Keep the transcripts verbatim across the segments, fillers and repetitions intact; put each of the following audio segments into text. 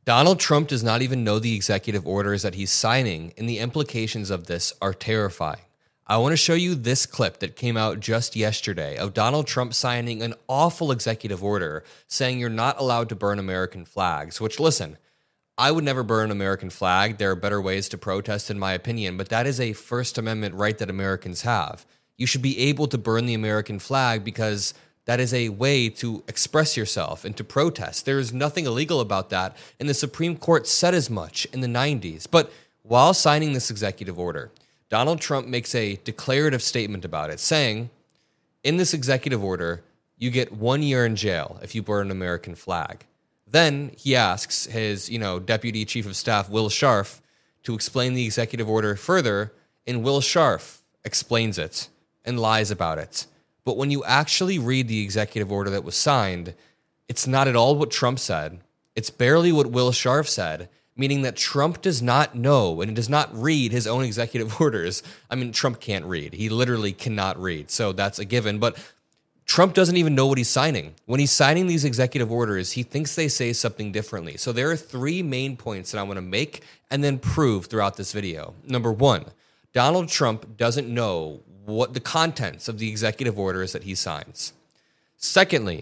Donald Trump does not even know the executive orders that he's signing, and the implications of this are terrifying. I want to show you this clip that came out just yesterday of Donald Trump signing an awful executive order saying you're not allowed to burn American flags, which, listen, I would never burn an American flag. There are better ways to protest, in my opinion, but that is a First Amendment right that Americans have. You should be able to burn the American flag because that is a way to express yourself and to protest. There is nothing illegal about that, and the Supreme Court said as much in the nineties. But while signing this executive order, Donald Trump makes a declarative statement about it, saying, in this executive order, you get one year in jail if you burn an American flag. Then he asks his, you know, Deputy Chief of Staff, Will Scharf, to explain the executive order further, and Will Scharf explains it and lies about it. But when you actually read the executive order that was signed, it's not at all what Trump said. It's barely what Will Scharf said, meaning that Trump does not know and does not read his own executive orders. I mean, Trump can't read. He literally cannot read, so that's a given. But Trump doesn't even know what he's signing. When he's signing these executive orders, he thinks they say something differently. So there are three main points that I want to make and then prove throughout this video. Number one, Donald Trump doesn't know what the contents of the executive orders that he signs. Secondly,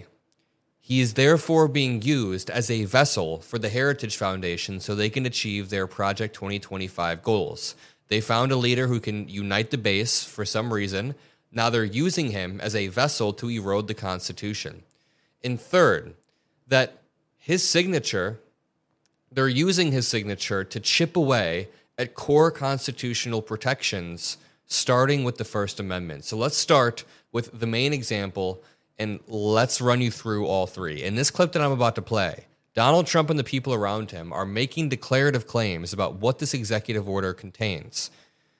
he is therefore being used as a vessel for the Heritage Foundation so they can achieve their Project twenty twenty-five goals. They found a leader who can unite the base for some reason. Now they're using him as a vessel to erode the Constitution. And third, that his signature, they're using his signature to chip away at core constitutional protections, starting with the First Amendment. So let's start with the main example, and let's run you through all three. In this clip that I'm about to play, Donald Trump and the people around him are making declarative claims about what this executive order contains.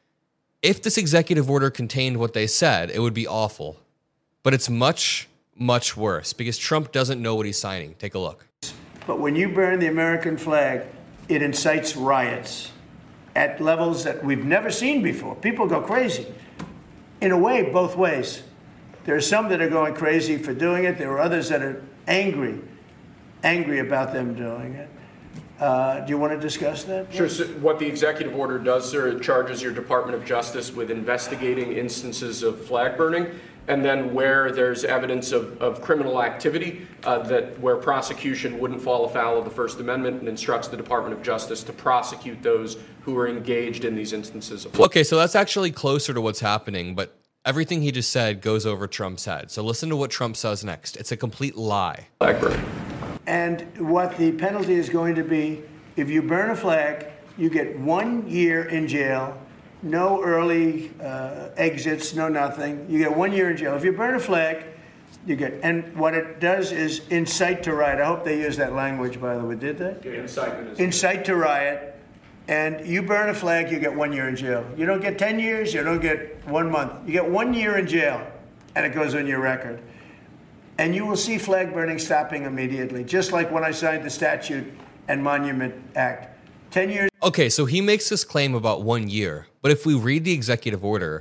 If this executive order contained what they said, it would be awful. But it's much, much worse because Trump doesn't know what he's signing. Take a look. But when you burn the American flag, it incites riots at levels that we've never seen before. People go crazy. In a way, both ways. There are some that are going crazy for doing it. There are others that are angry, angry about them doing it. Uh, do you want to discuss that? Sure. So what the executive order does, sir, it charges your Department of Justice with investigating instances of flag burning, and then where there's evidence of, of criminal activity, uh, that where prosecution wouldn't fall afoul of the First Amendment, and instructs the Department of Justice to prosecute those who are engaged in these instances of flag. Okay, so that's actually closer to what's happening, but everything he just said goes over Trump's head. So listen to what Trump says next. It's a complete lie. Flag burning. And what the penalty is going to be, if you burn a flag, you get one year in jail, no early uh, exits, no nothing. You get one year in jail. If you burn a flag, you get, and what it does is incite to riot. I hope they use that language, by the way. Did they? Yeah, incitement is incite to riot. And you burn a flag, you get one year in jail. You don't get ten years, you don't get one month. You get one year in jail, and it goes on your record. And you will see flag burning stopping immediately, just like when I signed the Statute and Monument Act. ten years. Okay, so he makes this claim about one year, but if we read the executive order,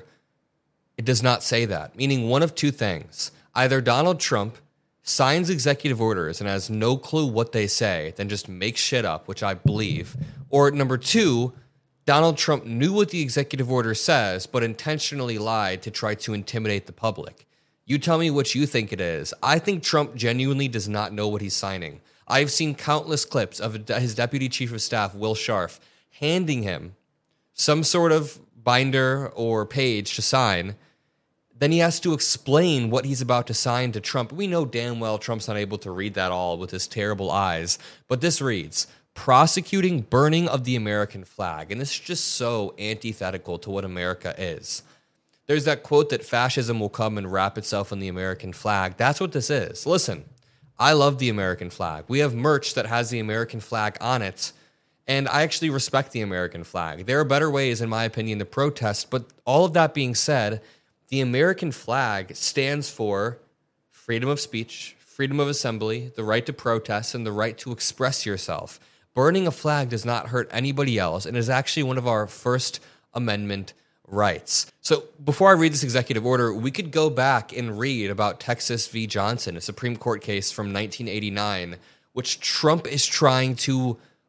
it does not say that, meaning one of two things. Either Donald Trump signs executive orders and has no clue what they say, then just makes shit up, which I believe. Or number two, Donald Trump knew what the executive order says, but intentionally lied to try to intimidate the public. You tell me what you think it is. I think Trump genuinely does not know what he's signing. I've seen countless clips of his Deputy Chief of Staff, Will Scharf, handing him some sort of binder or page to sign. Then he has to explain what he's about to sign to Trump. We know damn well Trump's not able to read that all with his terrible eyes. But this reads, prosecuting burning of the American flag. And this is just so antithetical to what America is. There's that quote that fascism will come and wrap itself in the American flag. That's what this is. Listen, I love the American flag. We have merch that has the American flag on it. And I actually respect the American flag. There are better ways, in my opinion, to protest. But all of that being said, the American flag stands for freedom of speech, freedom of assembly, the right to protest, and the right to express yourself. Burning a flag does not hurt anybody else and is actually one of our First Amendment rights. So before I read this executive order, we could go back and read about Texas v. Johnson, a Supreme Court case from nineteen eighty-nine, which Trump is trying to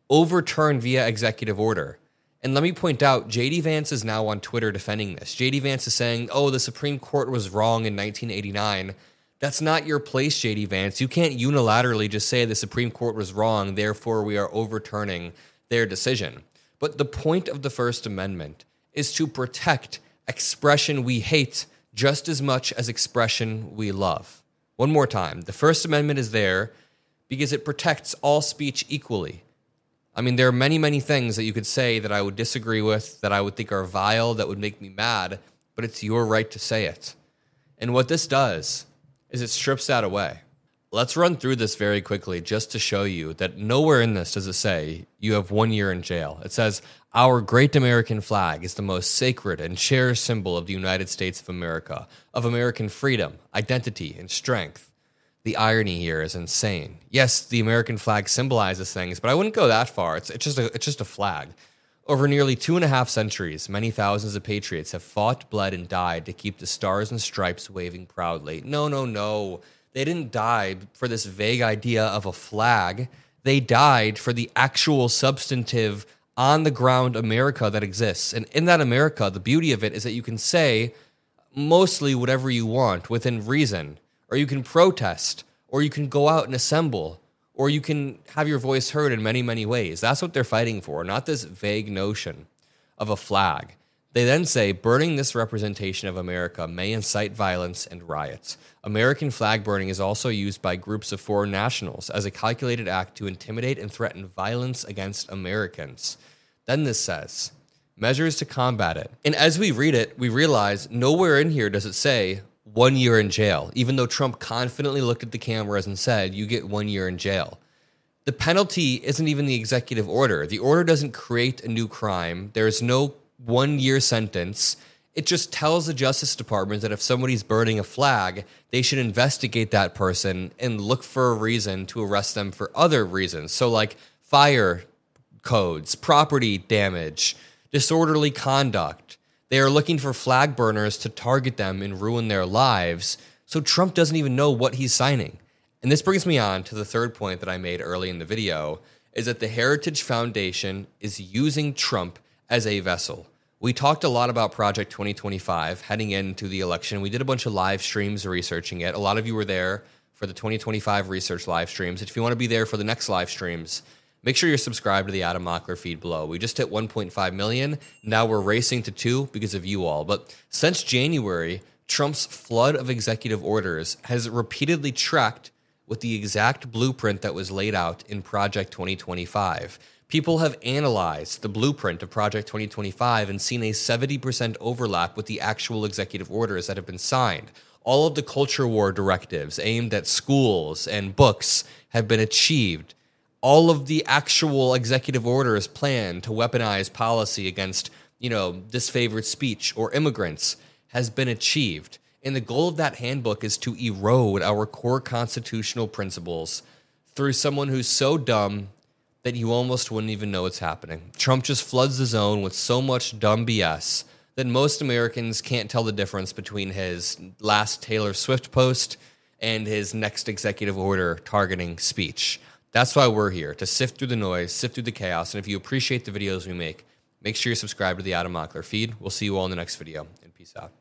overturn via executive order. And let me point out, J D Vance is now on Twitter defending this. J D Vance is saying, oh, the Supreme Court was wrong in nineteen eighty-nine. That's not your place, J D Vance. You can't unilaterally just say the Supreme Court was wrong, therefore we are overturning their decision. But the point of the First Amendment is to protect expression we hate just as much as expression we love. One more time, the First Amendment is there because it protects all speech equally. I mean, there are many, many things that you could say that I would disagree with, that I would think are vile, that would make me mad, but it's your right to say it. And what this does is it strips that away. Let's run through this very quickly just to show you that nowhere in this does it say you have one year in jail. It says, our great American flag is the most sacred and cherished symbol of the United States of America, of American freedom, identity, and strength. The irony here is insane. Yes, the American flag symbolizes things, but I wouldn't go that far. It's, it's just a, it's just a flag. Over nearly two and a half centuries, many thousands of patriots have fought, bled, and died to keep the stars and stripes waving proudly. No, no, no. They didn't die for this vague idea of a flag. They died for the actual substantive, on-the-ground America that exists. And in that America, the beauty of it is that you can say mostly whatever you want within reason. Or you can protest, or you can go out and assemble, or you can have your voice heard in many, many ways. That's what they're fighting for, not this vague notion of a flag. They then say, burning this representation of America may incite violence and riots. American flag burning is also used by groups of foreign nationals as a calculated act to intimidate and threaten violence against Americans. Then this says, measures to combat it. And as we read it, we realize nowhere in here does it say, one year in jail, even though Trump confidently looked at the cameras and said, you get one year in jail. The penalty isn't even the executive order. The order doesn't create a new crime. There's no one-year sentence. It just tells the Justice Department that if somebody's burning a flag, they should investigate that person and look for a reason to arrest them for other reasons. So like fire codes, property damage, disorderly conduct. They are looking for flag burners to target them and ruin their lives, so Trump doesn't even know what he's signing. And this brings me on to the third point that I made early in the video, is that the Heritage Foundation is using Trump as a vessel. We talked a lot about Project twenty twenty-five heading into the election. We did a bunch of live streams researching it. A lot of you were there for the twenty twenty-five research live streams. If you want to be there for the next live streams, make sure you're subscribed to the Adam Mockler feed below. We just hit one point five million. Now we're racing to two because of you all. But since January, Trump's flood of executive orders has repeatedly tracked with the exact blueprint that was laid out in Project twenty twenty-five. People have analyzed the blueprint of Project twenty twenty-five and seen a seventy percent overlap with the actual executive orders that have been signed. All of the culture war directives aimed at schools and books have been achieved. All of the actual executive orders planned to weaponize policy against, you know, disfavored speech or immigrants has been achieved. And the goal of that handbook is to erode our core constitutional principles through someone who's so dumb that you almost wouldn't even know it's happening. Trump just floods the zone with so much dumb B S that most Americans can't tell the difference between his last Taylor Swift post and his next executive order targeting speech. That's why we're here, to sift through the noise, sift through the chaos, and if you appreciate the videos we make, make sure you're subscribed to the Adam Mockler feed. We'll see you all in the next video, and peace out.